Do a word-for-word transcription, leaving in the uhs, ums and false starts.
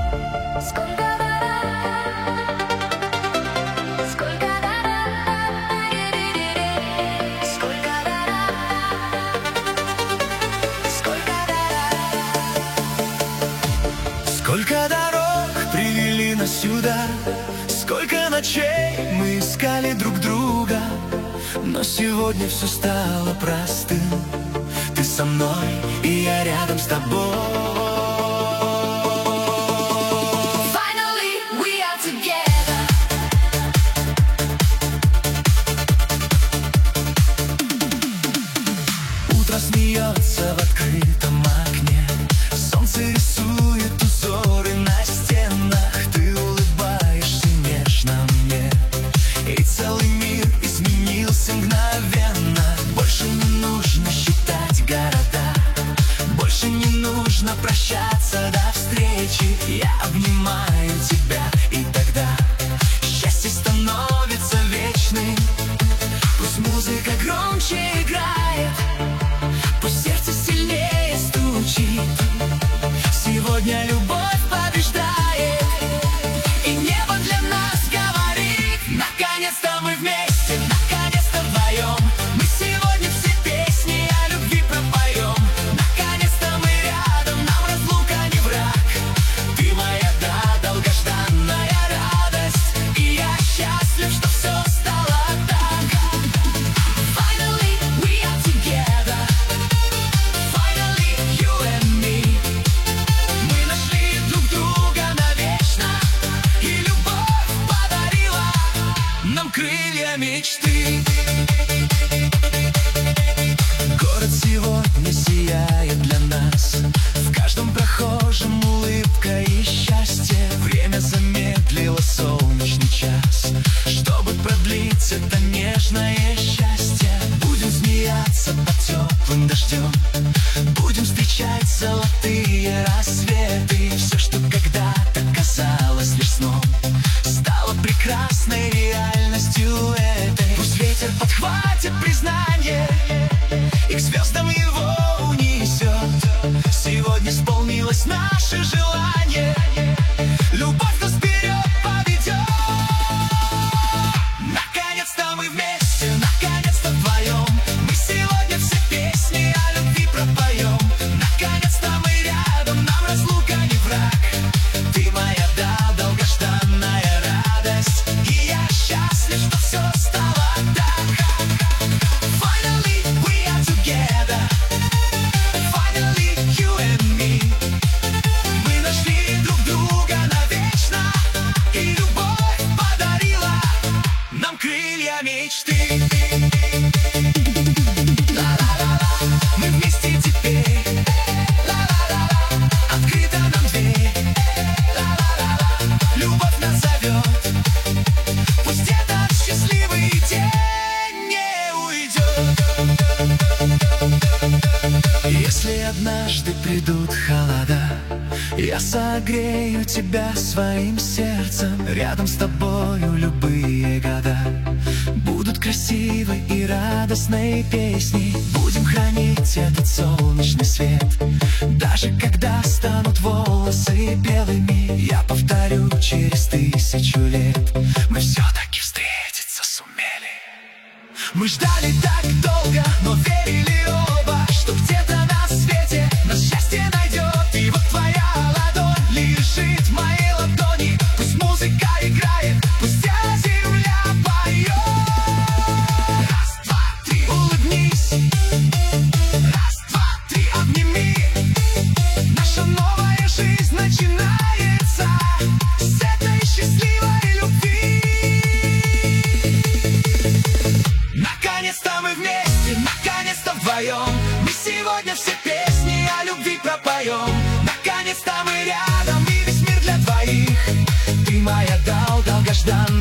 Сколько дорог привели нас сюда, сколько ночей мы искали друг друга, но сегодня все стало простым. Ты со мной, и я рядом с тобой. Утро смеется в открытом окне, солнце рисует узоры на стенах. Ты улыбаешься нежно мне, и целый мир изменился мгновенно. Больше не нужно считать города, больше не нужно прощаться до встречи. Я обнимаю тебя, и тогда счастье становится вечным. Пусть музыка громче играет, пусть сердце сильнее стучит. Сегодня любовь побеждает, и небо для нас говорит: наконец-то мы вместе, наконец-то вдвоем. Мы сегодня все песни о любви пропоем. Наконец-то мы рядом, нам разлука не враг. Ты моя, да, долгожданная радость, и я счастлив, что все стало так. Finally we are together, finally you and me. Мы нашли друг друга навечно, и любовь подарила нам крылья мечты. Город сегодня сияет для нас, в каждом прохожем улыбка и счастье. Время замедлило солнечный час, чтобы продлить это нежное счастье. Будем смеяться под теплым дождем, будем встречать золотые рассветы. Все, что когда-то казалось лишь сном, стало прекрасной реальностью этой. Пусть ветер подхватит признание и к звездам его унесет. Сегодня исполнилось наше желание, любовь нас вперед поведет. Наконец-то мы вместе, наконец-то вдвоем. Мы сегодня все песни о любви пропоем. Наконец-то мы рядом, нам разлука не враг. Ты моя, да, долгожданная радость, и я счастлив, что все стало так. Finally we are together, finally you and me. Мы нашли друг друга навечно, и любовь подарила нам крылья мечты. Ла-ла-ла-ла, мы вместе теперь. Ла-ла-ла-ла, открыта нам дверь. Ла-ла-ла-ла, любовь нас зовет. Пусть этот счастливый день не уйдет. Если однажды придут холода, я согрею тебя своим сердцем. Рядом с тобою любые года будут красивой и радостной песней. Будем хранить этот солнечный свет, даже когда станут волосы белыми. Я повторю через тысячу лет, мы все-таки встретиться сумели. Мы ждали так долго, но верили оба, что где-то на свете нас счастье найдет. И вот твоя ладонь лежит в моей ладони. Пусть музыка играет, пусть вся земля поет. Раз, два, три, улыбнись. Раз, два, три, обними. Наша новая жизнь начинается с этой счастливой любви. Наконец-то мы вместе, наконец-то вдвоем. Мы сегодня все песни о любви пропоем. Наконец-то мы рядом, и весь мир для двоих. Ты моя, дал, долгожданная